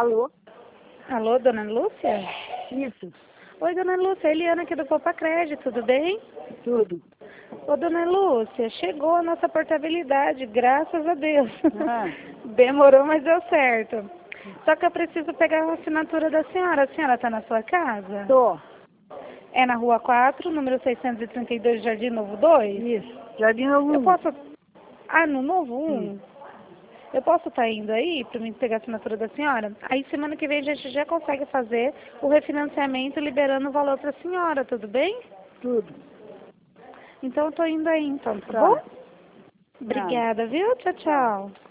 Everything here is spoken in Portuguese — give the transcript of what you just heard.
Alô? Alô, dona Lúcia? Isso, Oi, dona Lúcia, Eliana aqui do Copa Crédito, tudo bem? tudo. Ô, dona Lúcia, chegou a nossa portabilidade, graças a Deus. Ah. Demorou, mas deu certo. Só que eu preciso pegar a assinatura da senhora. A senhora está na sua casa? Tô. É na Rua 4, número 632, Jardim Novo 2? Isso. Jardim Novo Eu 1. posso... Ah, no Novo 1? Eu posso estar indo aí para mim pegar a assinatura da senhora? Aí semana que vem a gente já consegue fazer o refinanciamento liberando o valor para a senhora, tudo bem? Tudo. Então eu tô indo aí então, tá Tá. bom? Obrigada, viu? Tchau, tchau.